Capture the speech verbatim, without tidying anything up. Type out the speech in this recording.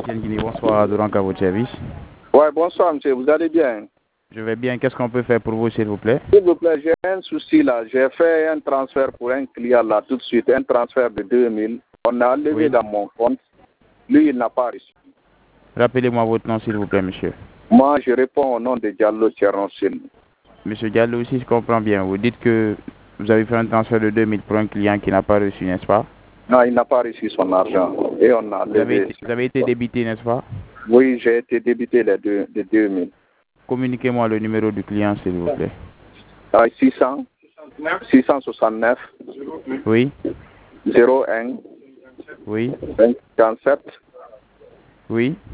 Guinée, bonsoir, donc à votre service. Ouais, bonsoir monsieur, vous allez bien? Je vais bien, qu'est-ce qu'on peut faire pour vous s'il vous plaît? S'il vous plaît, j'ai un souci là, j'ai fait un transfert pour un client là tout de suite, un transfert de deux mille. On a levé Oui. dans mon compte, lui il n'a pas reçu. Rappelez-moi votre nom s'il vous plaît monsieur. Moi je réponds au nom de Diallo Tchernosil. Monsieur Diallo, si je comprends bien, vous dites que vous avez fait un transfert de deux mille pour un client qui n'a pas reçu, n'est-ce pas? Non, il n'a pas reçu son argent et on a Vous avez levé. été, vous avez été débité, n'est-ce pas? Oui, j'ai été débité les deux, de deux mille. Communiquez-moi le numéro du client s'il vous plaît. Ah, six cents, six cent soixante-neuf, Oui, zéro un, oui, cinquante-sept, oui.